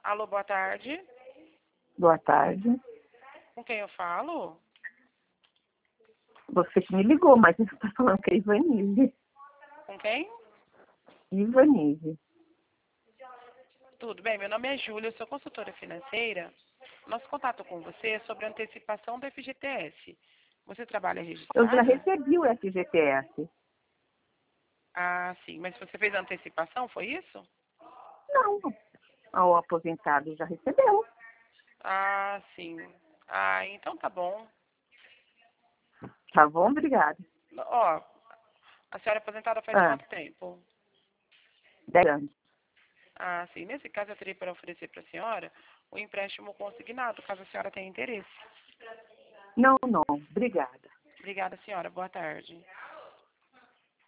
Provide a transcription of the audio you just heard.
Alô, boa tarde. Boa tarde. Com quem eu falo? Você que me ligou, mas você está falando que é Ivanise. Com quem? Ivanise. Tudo bem, meu nome é Júlia, eu sou consultora financeira. Nosso contato com você é sobre a antecipação do FGTS. Você trabalha Eu já registrada? recebi o FGTS. Ah, sim, mas você fez a antecipação, foi isso? Não, o aposentado já recebeu. Ah, sim. Ah, então tá bom. Tá bom? Obrigada. Ó, a senhora é aposentada faz Ah, quanto tempo? 10 anos. Ah, sim. Nesse caso, eu teria para oferecer para a senhora o empréstimo consignado, caso a senhora tenha interesse. Não, não. Obrigada. Obrigada, senhora. Boa tarde.